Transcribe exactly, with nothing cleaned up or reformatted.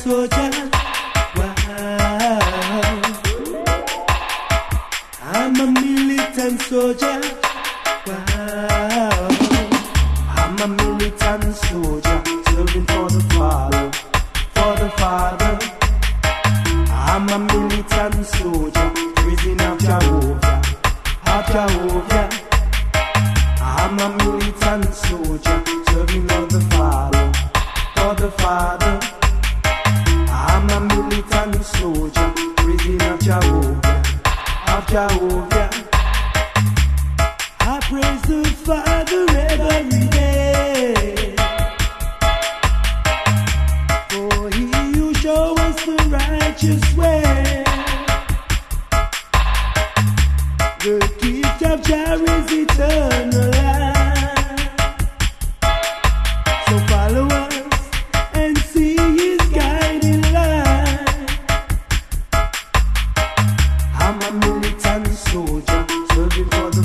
soldier. Wow. I'm a militant soldier. Wow. I'm a militant soldier, serving for the Father, for the Father. I'm a militant soldier, praising of Jehovah, of Jehovah. I'm a militant soldier, serving of the Father, for the Father. I'm a militant soldier, praising of Jehovah, of Jehovah. I praise the Father every day, for He who shows us the righteous way. The gift of Jah is eternal life. So follow us and see His guiding light. I'm a militant soldier, serving for the